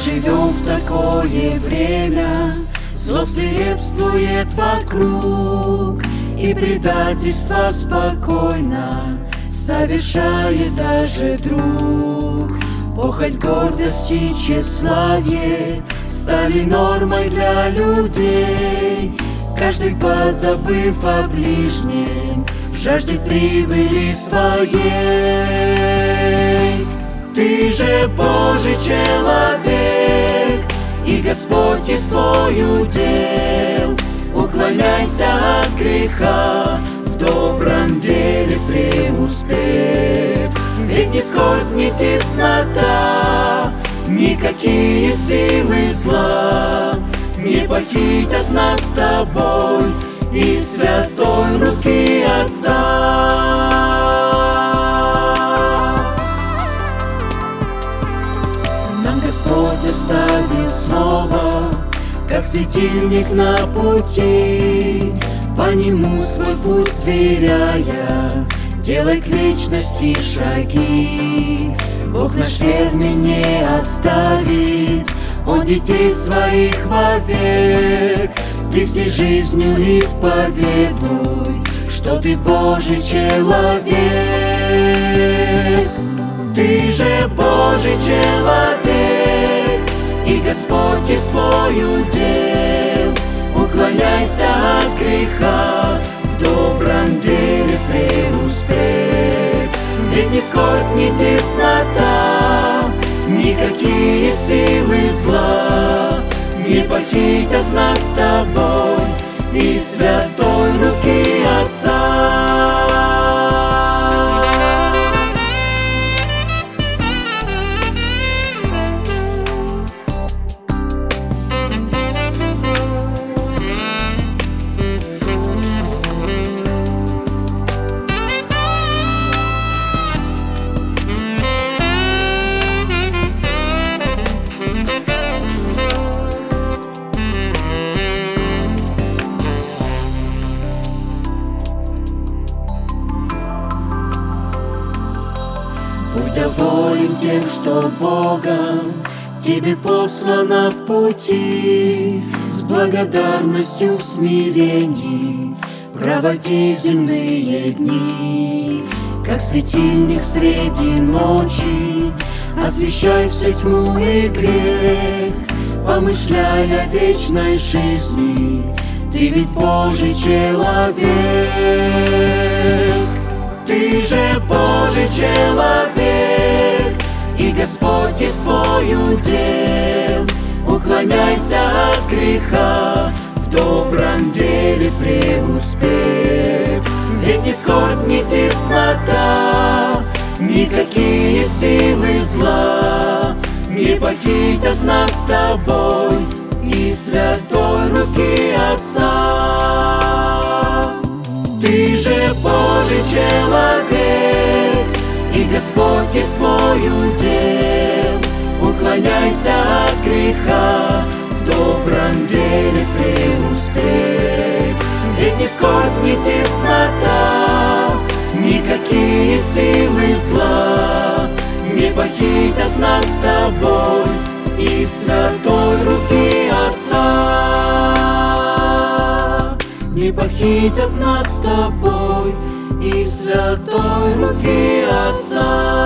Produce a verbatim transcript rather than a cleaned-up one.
живем в такое время, зло свирепствует вокруг, и предательство спокойно совершает даже друг. Похоть, гордость и тщеславие стали нормой для людей. Каждый, позабыв о ближнем, жаждет прибыли своей. Ты же Божий человек, и Господь из твой удел. Уклоняйся от греха, в добром деле преуспев. Ведь ни скорбь, ни теснота, никакие силы зла не похитят нас с тобой из святой руки Отца. Нам Господь оставил слово, как светильник на пути, по нему свой путь сверяя, делай к вечности шаги. Бог наш верный не оставит, Он детей своих вовек. Ты всей жизнью исповедуй, что ты Божий человек. Ты же Божий человек, и Господь из твой удел. Уклоняйся от греха, в добром деле преуспев. Ведь ни скорбь, ни теснота, никакие силы зла не похитят нас с тобой из святой руки Отца. Будь доволен тем, что Богом тебе послано в пути, с благодарностью в смирении проводи земные дни. Как светильник среди ночи освещай всю тьму и грех, помышляя о вечной жизни, ты ведь Божий человек. Ты же Божий человек, и Господь из твой удел. Уклоняйся от греха, в добром деле преуспев. Ведь ни скорбь, ни теснота, никакие силы зла не похитят нас с тобой из святой руки Отца. Ты же Божий человек, и Господь из твой удел. Уклоняйся от греха, в добром деле преуспев. Ведь ни скорбь, ни теснота, никакие силы зла не похитят нас с тобой из святой руки Отца. Не похитят нас с тобой из святой руки Отца.